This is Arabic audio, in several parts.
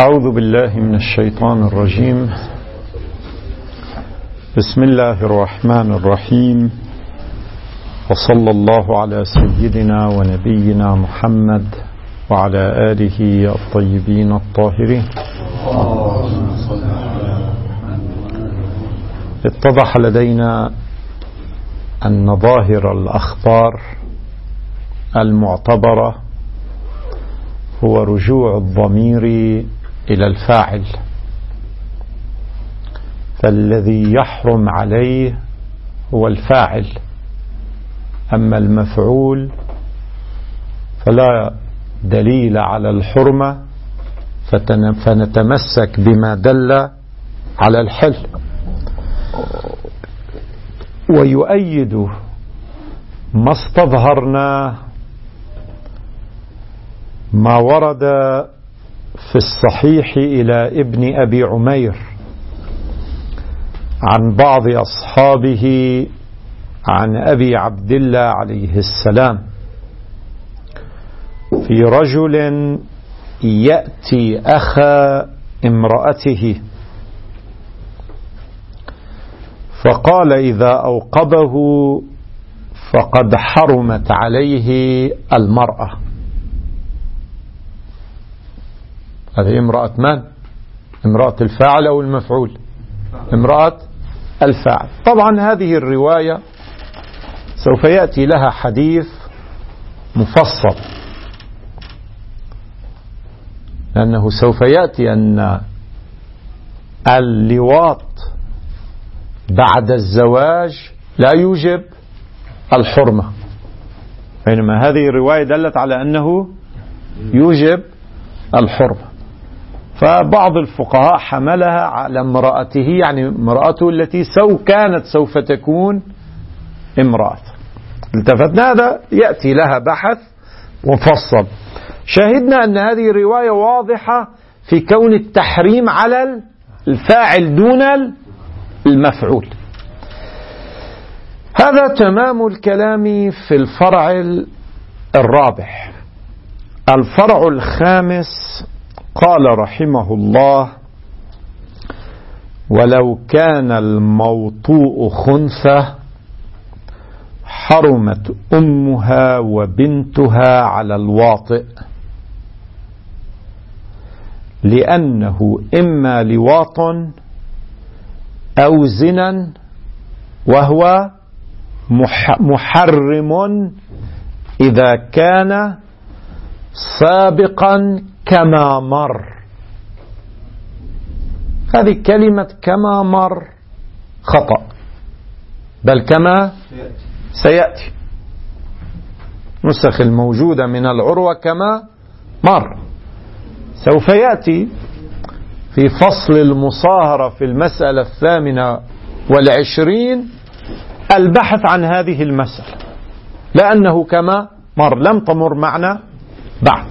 أعوذ بالله من الشيطان الرجيم. بسم الله الرحمن الرحيم، وصلى الله على سيدنا ونبينا محمد وعلى آله الطيبين الطاهرين. اتضح لدينا أن ظاهر الأخبار المعتبرة هو رجوع الضمير إلى الفاعل، فالذي يحرم عليه هو الفاعل، أما المفعول فلا دليل على الحرمة، فنتمسك بما دل على الحل. ويؤيد ما استظهرنا ما ورد في الصحيح إلى ابن أبي عمير عن بعض أصحابه عن أبي عبد الله عليه السلام في رجل يأتي أخا امرأته فقال إذا أوقبه فقد حرمت عليه المرأة. هذه امرأة من؟ امرأة الفاعل أو المفعول؟ امرأة الفاعل. طبعا هذه الرواية سوف يأتي لها حديث مفصل، لأنه سوف يأتي أن اللواط بعد الزواج لا يوجب الحرمة، بينما هذه الرواية دلت على أنه يوجب الحرمة. فبعض الفقهاء حملها على امرأته، يعني امرأته التي كانت سوف تكون امرأة. التفتنا هذا يأتي لها بحث مفصل. شاهدنا أن هذه الرواية واضحة في كون التحريم على الفاعل دون المفعول. هذا تمام الكلام في الفرع الرابع. الفرع الخامس قال رحمه الله: ولو كان الموطوء خنثى حرمت أمها وبنتها على الواطئ، لأنه إما لواط أو زنا، وهو محرم إذا كان سابقا كما مر. هذه كلمة كما مر خطأ، بل كما سيأتي. نسخ الموجودة من العروة كما مر. سوف يأتي في فصل المصاهرة في المسألة 28 البحث عن هذه المسألة، لأنه كما مر لم تمر معنا بعد.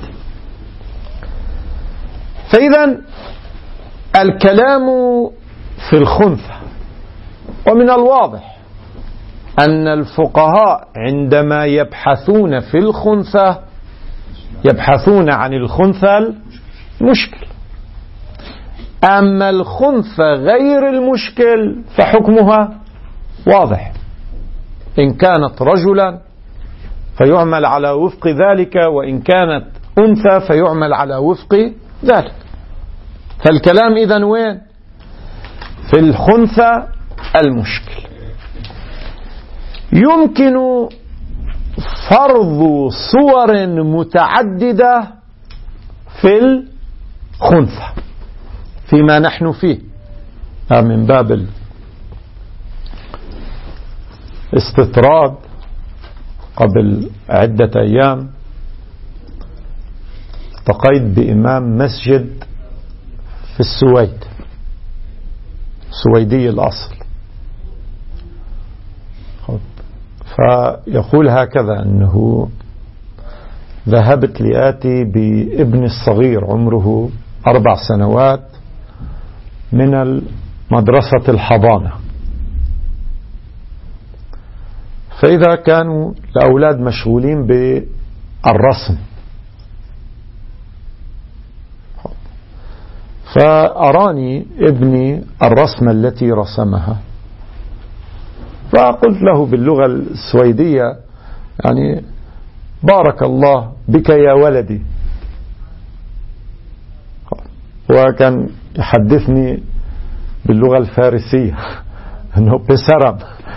فإذا الكلام في الخنثى، ومن الواضح أن الفقهاء عندما يبحثون في الخنثى يبحثون عن الخنثى المشكل. أما الخنثى غير المشكل فحكمها واضح، إن كانت رجلا فيعمل على وفق ذلك، وإن كانت أنثى فيعمل على وفق ذلك. فالكلام إذن وين؟ في الخنثى المشكل. يمكن فرض صور متعددة في الخنثى فيما نحن فيه، من باب الاستطراد. قبل عدة أيام التقيت بإمام مسجد في السويد، سويدي الأصل، فيقول هكذا: أنه ذهبت لآتي بابن الصغير عمره 4 سنوات من مدرسة الحضانة، فإذا كانوا الأولاد مشغولين بالرسم فأراني ابني الرسمة التي رسمها، فقلت له باللغة السويدية يعني بارك الله بك يا ولدي، وكان يحدثني باللغة الفارسية أنه بسرب.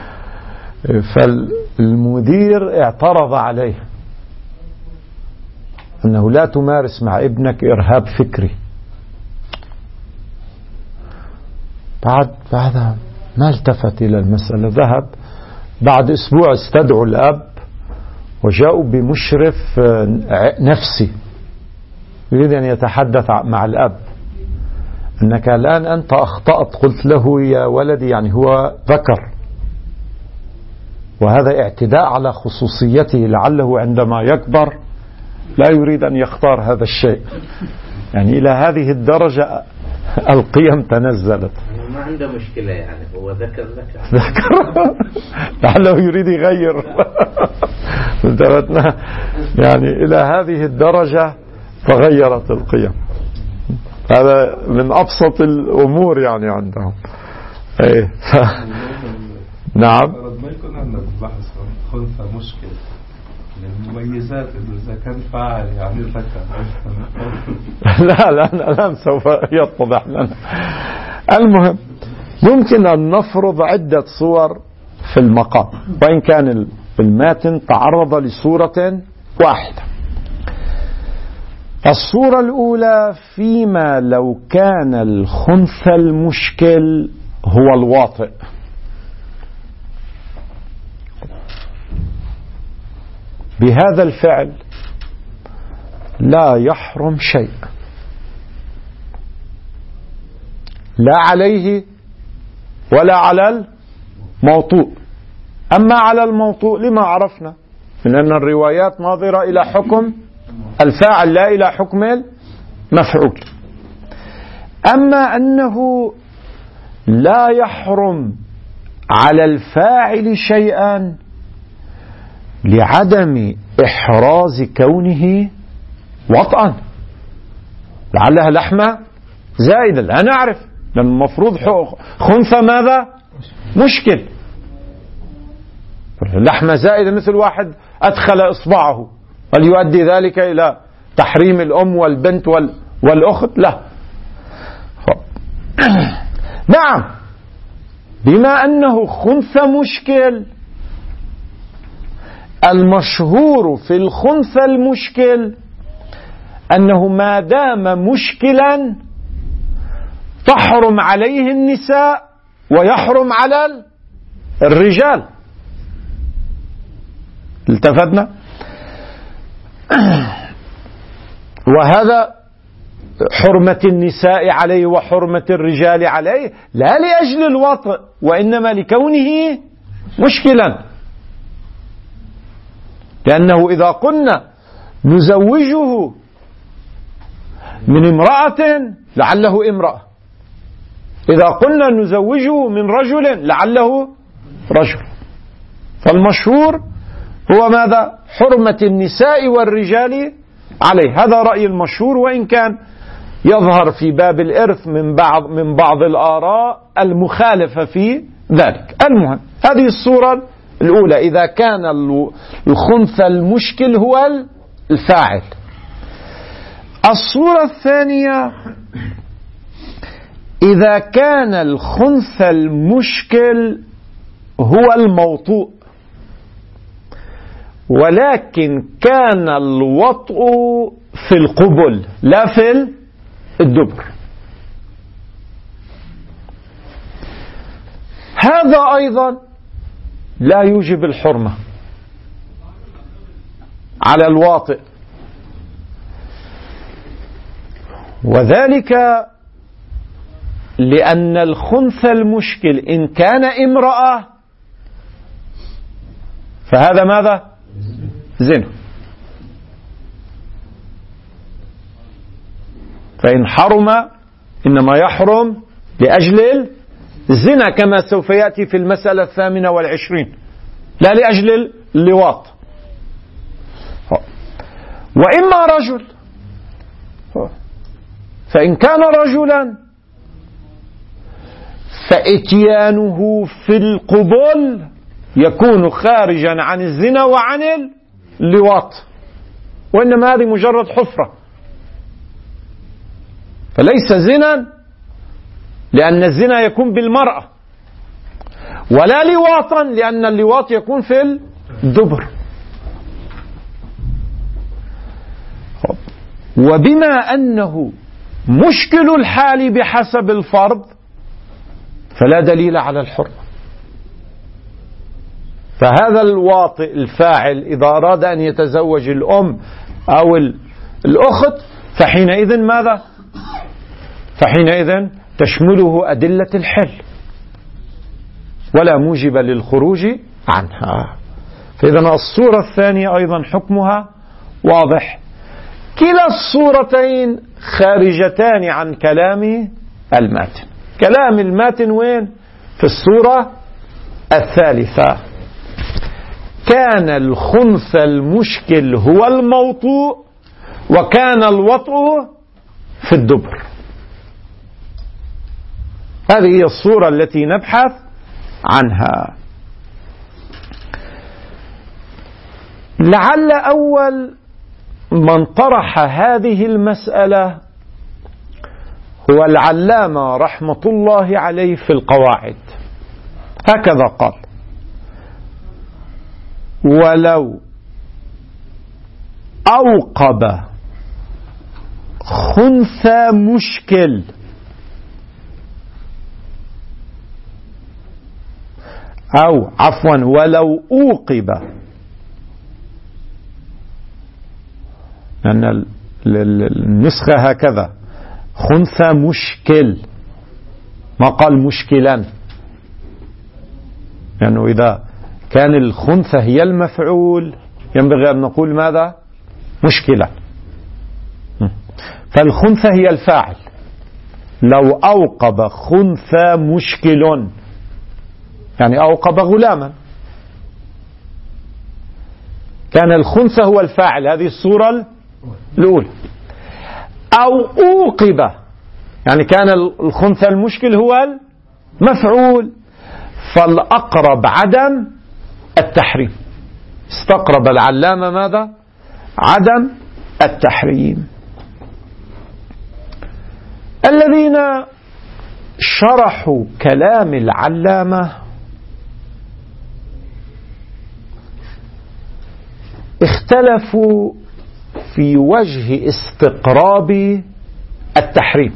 فالمدير اعترض عليه أنه لا تمارس مع ابنك إرهاب فكري. بعد ما التفت إلى المسألة، ذهب بعد أسبوع استدعوا الأب وجاءوا بمشرف نفسي يريد أن يتحدث مع الأب، أنك الآن أنت أخطأت. قلت له يا ولدي يعني هو ذكر، وهذا اعتداء على خصوصيته، لعله عندما يكبر لا يريد أن يختار هذا الشيء. يعني إلى هذه الدرجة القيم تنزلت. ما عنده مشكلة، يعني هو ذكر لعله يريد يغير. يعني إلى هذه الدرجة تغيرت القيم. هذا من أبسط الأمور يعني عندهم. إيه نعم. ما يكون عندنا بحث خنثى مشكل المميزات إذا كان فاعل يعني ذكر. لا الآن سوف يتضح لنا. المهم يمكن أن نفرض عدة صور في المقام، وإن كان الماتن تعرض لصورة واحدة. الصورة الأولى فيما لو كان الخنثى المشكل هو الواطئ، بهذا الفعل لا يحرم شيء، لا عليه ولا على الموطوء. أما على الموطوء لما عرفنا من أن الروايات ناظرة إلى حكم الفاعل لا إلى حكم المفعول. أما أنه لا يحرم على الفاعل شيئا لعدم إحراز كونه وطئا، لعلها لحمة زائدة لا نعرف، لأن المفروض خنثى ماذا مشكل. لحمة زائدة مثل واحد أدخل إصبعه، هل يؤدي ذلك إلى تحريم الأم والبنت والأخت؟ لا. نعم، بما أنه خنثى مشكل، المشهور في الخنثى المشكل أنه ما دام مشكلا تحرم عليه النساء ويحرم على الرجال. التفتنا؟ وهذا حرمة النساء عليه وحرمة الرجال عليه لا لأجل الوطء، وإنما لكونه مشكلا. لأنه إذا قلنا نزوجه من امرأة لعله امرأة، إذا قلنا نزوجه من رجل لعله رجل. فالمشهور هو ماذا؟ حرمة النساء والرجال عليه. هذا رأي المشهور، وإن كان يظهر في باب الإرث من بعض الآراء المخالفة في ذلك. المهم هذه الصورة الأولى إذا كان الخنثى المشكل هو الفاعل. الصورة الثانية إذا كان الخنثى المشكل هو الموطوء، ولكن كان الوطء في القبل لا في الدبر. هذا أيضا لا يوجب الحرمة على الواطئ، وذلك لأن الخنثى المشكل إن كان امرأة فهذا ماذا؟ زنا. فإن حرم إنما يحرم لأجل الزنا كما سوف يأتي في المسألة 28، لا لأجل اللواط. وإما رجل فإن كان رجلا فإتيانه في القبول يكون خارجا عن الزنا وعن اللواط، وإنما هذه مجرد حفرة، فليس زنا، لأن الزنا يكون بالمرأة، ولا لواطا لأن اللواط يكون في الدبر. وبما أنه مشكل الحال بحسب الفرض فلا دليل على الحرمة. فهذا الواطئ الفاعل إذا أراد أن يتزوج الأم أو الأخت فحينئذ ماذا؟ فحينئذ تشمله أدلة الحل ولا موجب للخروج عنها. فإذا الصورة الثانية أيضا حكمها واضح. كلا الصورتين خارجتان عن كلام الماتن. كلام الماتن وين؟ في الصورة الثالثة. كان الخنث المشكل هو الموطوء وكان الوطء في الدبر. هذه هي الصورة التي نبحث عنها. لعل أول من طرح هذه المسألة هو العلامة رحمة الله عليه في القواعد. هكذا قال: ولو أوقب خنثى مشكل أو عفوا ولو أوقب، لأن النسخة هكذا خنثى مشكل، ما قال مشكلا، لأنه إذا كان الخنثى هي المفعول ينبغي أن نقول ماذا؟ مشكلة. فالخنثى هي الفاعل. لو أوقب خنثى مشكل يعني أوقب غلاما، كان الخنثى هو الفاعل، هذه الصورة الأولى. أو أوقب يعني كان الخنثى المشكل هو المفعول، فالأقرب عدم التحريم. استقرب العلامة ماذا؟ عدم التحريم. الذين شرحوا كلام العلامة اختلفوا في وجه استقراب التحريم،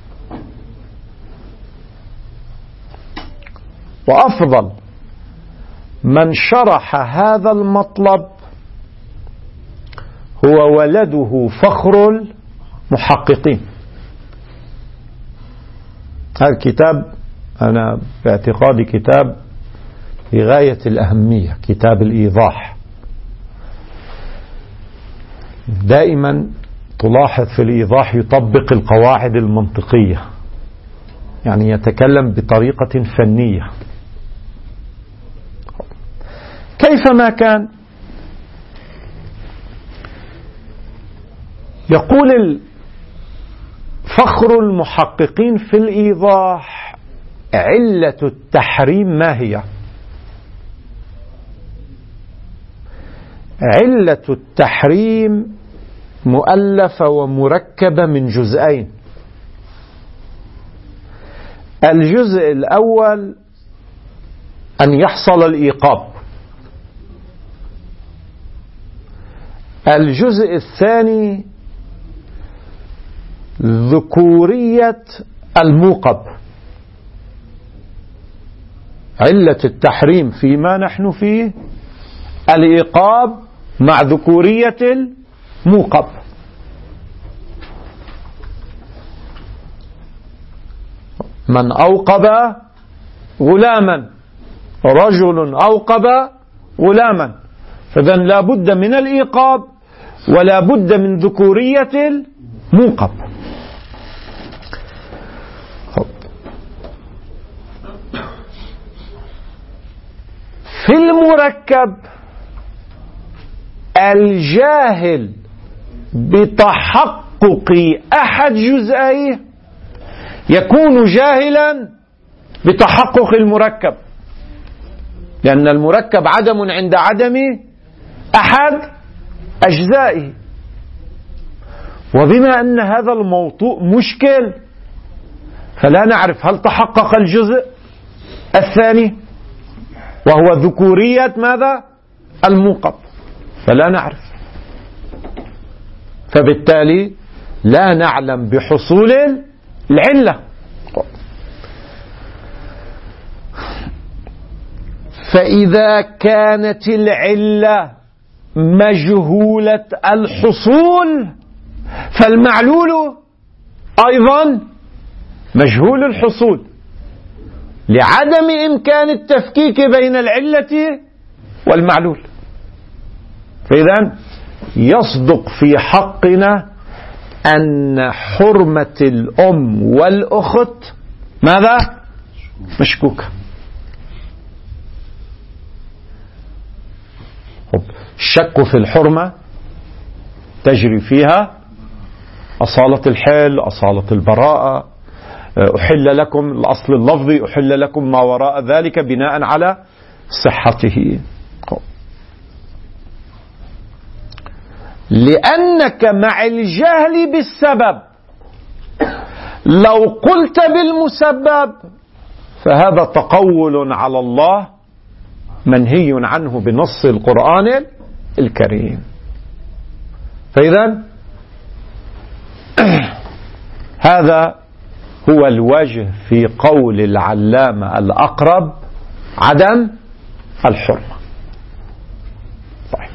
وأفضل من شرح هذا المطلب هو ولده فخر المحققين. هذا الكتاب أنا باعتقادي كتاب بغاية الأهمية، كتاب الإيضاح. دائما تلاحظ في الإيضاح يطبق القواعد المنطقية، يعني يتكلم بطريقة فنية. كيفما كان يقول فخر المحققين في الإيضاح: علة التحريم ما هي؟ علة التحريم مؤلفة ومركبة من جزئين. الجزء الأول أن يحصل الإيقاب، الجزء الثاني ذكورية الموقب. علة التحريم فيما نحن فيه الإيقاب مع ذكورية الموقب. من أوقب غلاما، رجل أوقب غلاما، فإذن لا بد من الإيقاب ولا بد من ذكورية الموقب. في المركب الجاهل بتحقق تحقق أحد جزئيه يكون جاهلا بتحقق المركب، لأن المركب عدم عند عدم أحد أجزائه. وبما أن هذا الموضوع مشكل فلا نعرف هل تحقق الجزء الثاني وهو ذكورية ماذا؟ الموقب، فلا نعرف، فبالتالي لا نعلم بحصول العلة. فإذا كانت العلة مجهولة الحصول فالمعلول أيضا مجهول الحصول لعدم إمكان التفكيك بين العلة والمعلول. فإذا يصدق في حقنا أن حرمة الأم والأخت ماذا؟ مشكوكة. الشك في الحرمة تجري فيها أصالة الحل، أصالة البراءة. أحل لكم، الأصل اللفظي أحل لكم ما وراء ذلك بناء على صحته. لأنك مع الجهل بالسبب لو قلت بالمسبب فهذا تقول على الله منهي عنه بنص القرآن الكريم. فإذا هذا هو الوجه في قول العلامة الأقرب عدم الحرمة. طيب.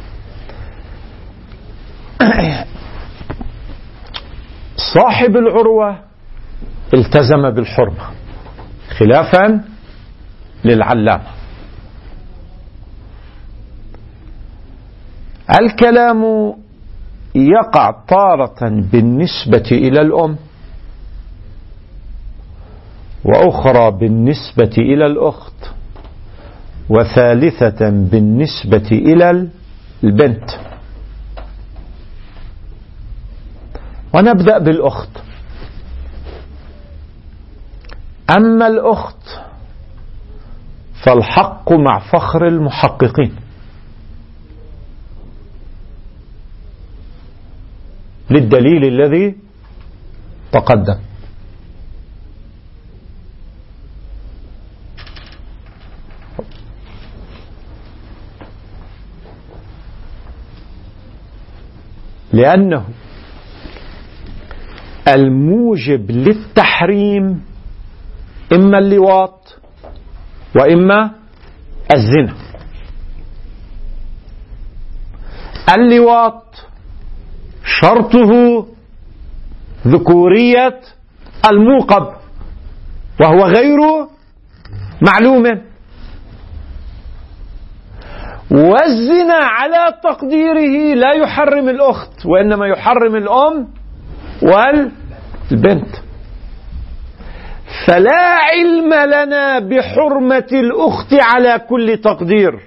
صاحب العروة التزم بالحرمة خلافا للعلامة. الكلام يقع تارة بالنسبة إلى الأم، وأخرى بالنسبة إلى الأخت، وثالثة بالنسبة إلى البنت. ونبدأ بالأخت. أما الأخت فالحق مع فخر المحققين، للدليل الذي تقدم. لأنه الموجب للتحريم إما اللواط وإما الزنا. اللواط شرطه ذكورية الموقب وهو غير معلوم، والزنا على تقديره لا يحرم الأخت وإنما يحرم الأم والبنت. فلا علم لنا بحرمة الأخت على كل تقدير.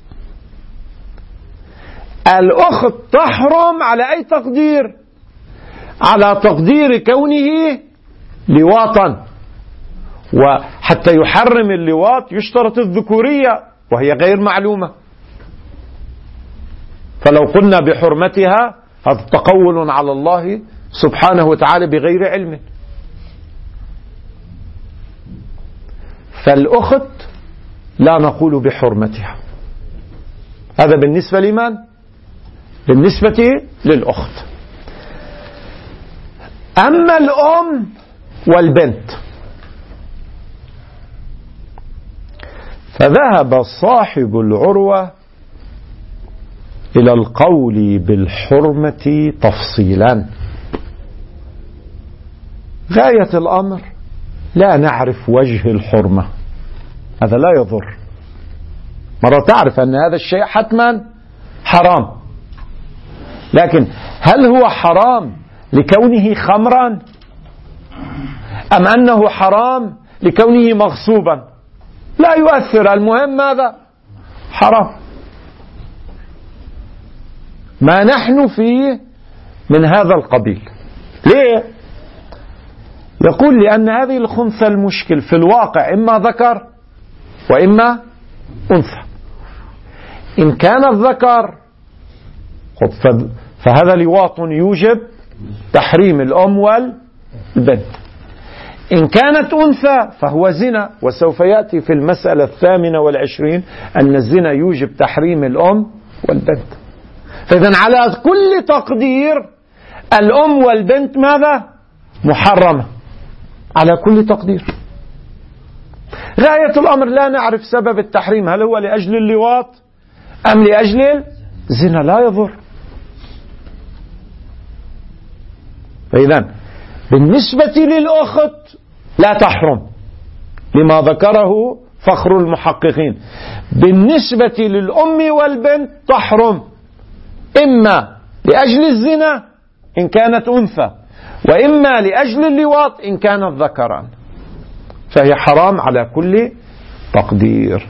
الأخت تحرم على أي تقدير؟ على تقدير كونه لواطا، وحتى يحرم اللواط يشترط الذكورية وهي غير معلومة. فلو قلنا بحرمتها هذا تقول على الله سبحانه وتعالى بغير علم. فالأخت لا نقول بحرمتها. هذا بالنسبة لمن؟ بالنسبة للأخت. أما الأم والبنت فذهب صاحب العروة إلى القول بالحرمة تفصيلا. غاية الأمر لا نعرف وجه الحرمة، هذا لا يضر. مرة تعرف أن هذا الشيء حتما حرام، لكن هل هو حرام لكونه خمرا أم أنه حرام لكونه مغصوبا؟ لا يؤثر، المهم ماذا؟ حرام. ما نحن فيه من هذا القبيل. ليه؟ يقول لأن هذه الخنثى المشكل في الواقع إما ذكر وإما أنثى. إن كان الذكر فهذا لواط يوجب تحريم الأم والبنت. إن كانت أنثى فهو زنا، وسوف يأتي في المسألة 28 أن الزنا يوجب تحريم الأم والبنت. فإذا على كل تقدير الأم والبنت ماذا؟ محرمة على كل تقدير. غاية الأمر لا نعرف سبب التحريم، هل هو لأجل اللواط أم لأجل الزنا، لا يضر. فإذا بالنسبة للأخت لا تحرم لما ذكره فخر المحققين. بالنسبة للأم والبنت تحرم، إما لأجل الزنا إن كانت أنثى، وإما لأجل اللواط إن كانت ذكرا، فهي حرام على كل تقدير.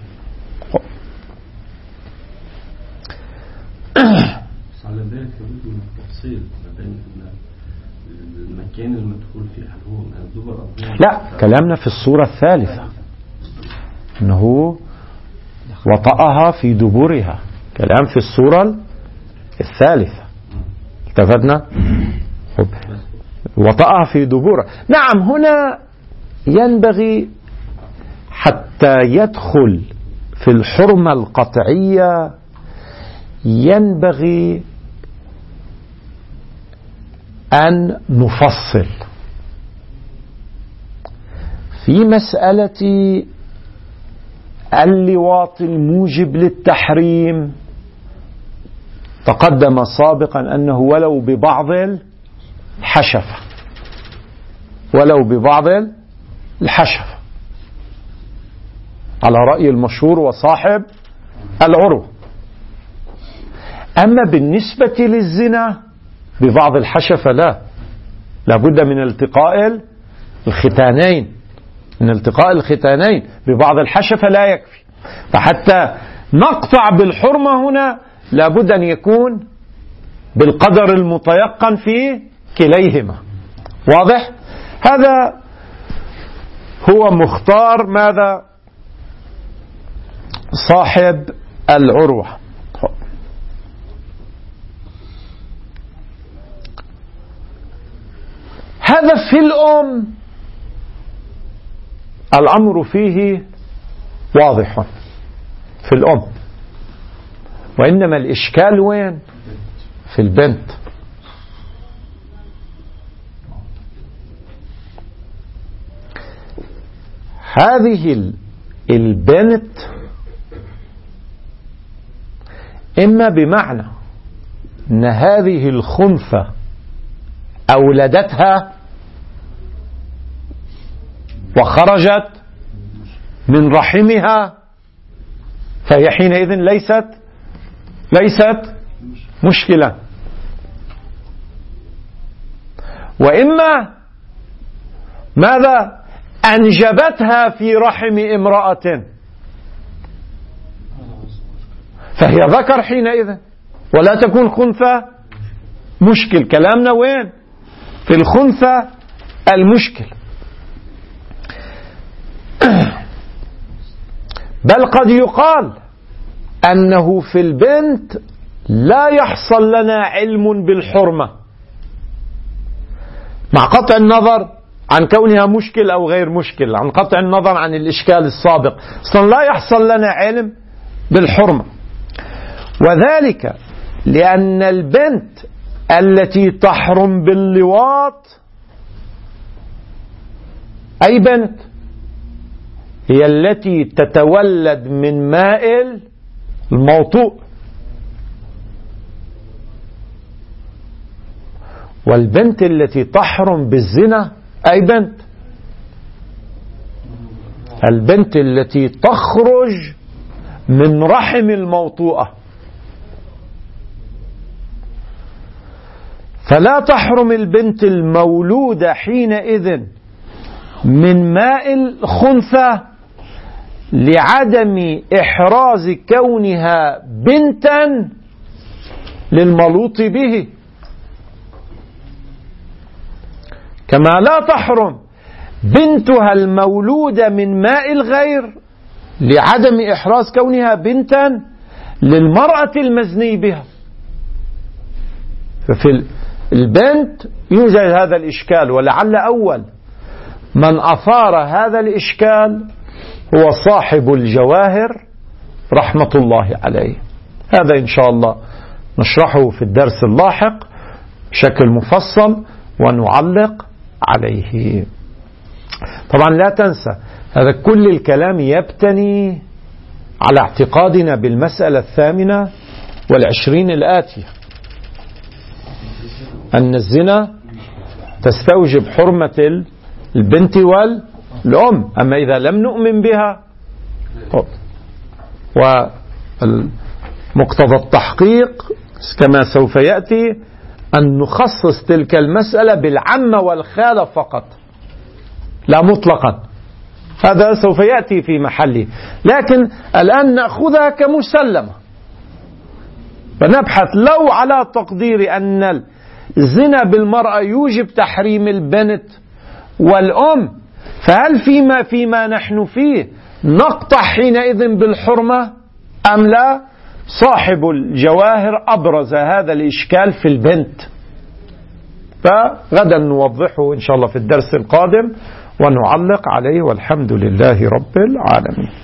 على ذلك لابد من التفصيل ما بين المكان المدخول فيه، هل هو من الدبر أو لا، كلامنا في الصورة الثالثة أنه وطأها في دبرها، كلام في الصورة الثالثة. التفتنا وطأها في دبرها. نعم، هنا ينبغي حتى يدخل في الحرمة القطعية ينبغي أن نفصل في مسألة اللواط الموجب للتحريم. تقدم سابقا أنه ولو ببعض الحشفة، ولو ببعض الحشفة على رأي المشهور وصاحب العروة. أما بالنسبة للزنا ببعض الحشفة لا بد من التقاء الختانين، من التقاء الختانين. ببعض الحشفة لا يكفي، فحتى نقطع بالحرمة هنا لا بد أن يكون بالقدر المتيقن في كليهما. واضح؟ هذا هو مختار ماذا؟ صاحب العروة. هذا في الأم الأمر فيه واضح في الأم، وإنما الإشكال وين؟ في البنت. هذه البنت إما بمعنى أن هذه الخنثى أولدتها وخرجت من رحمها، فهي حينئذ ليست مشكلة، وإما ماذا؟ أنجبتها في رحم امرأة فهي ذكر حينئذ ولا تكون خنثى. مشكل. كلامنا وين؟ في الخنثى المشكل. بل قد يقال أنه في البنت لا يحصل لنا علم بالحرمة مع قطع النظر عن كونها مشكل أو غير مشكل، عن قطع النظر عن الإشكال السابق، أصلا لا يحصل لنا علم بالحرمة. وذلك لأن البنت التي تحرم باللواط أي بنت هي التي تتولد من ماء الموطوء، والبنت التي تحرم بالزنا أي بنت البنت التي تخرج من رحم الموطوءة. فلا تحرم البنت المولودة حينئذ من ماء الخنثى لعدم إحراز كونها بنتا للملوط به. كما لا تحرم بنتها المولودة من ماء الغير لعدم إحراز كونها بنتا للمرأة المزني بها. ففي البنت يوجد هذا الإشكال، ولعل أول من أثار هذا الإشكال هو صاحب الجواهر رحمة الله عليه. هذا إن شاء الله نشرحه في الدرس اللاحق بشكل مفصل ونعلق عليه. طبعا لا تنسى هذا كل الكلام يبتني على اعتقادنا بالمسألة 28 الآتية، أن الزنا تستوجب حرمة البنت والأم. أما إذا لم نؤمن بها، ومقتضى التحقيق كما سوف يأتي أن نخصص تلك المسألة بالعمة والخالة فقط لا مطلقا. هذا سوف يأتي في محله، لكن الآن نأخذها كمسلمة فنبحث لو على تقدير أن الزنا بالمرأة يوجب تحريم البنت والأم، فهل فيما نحن فيه نقطع حينئذ بالحرمة أم لا؟ صاحب الجواهر أبرز هذا الإشكال في البنت، فغدا نوضحه إن شاء الله في الدرس القادم ونعلق عليه، والحمد لله رب العالمين.